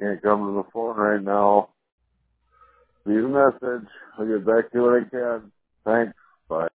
can't come to the phone right now. Leave a message. I'll get back to you when I can. Thanks. Bye.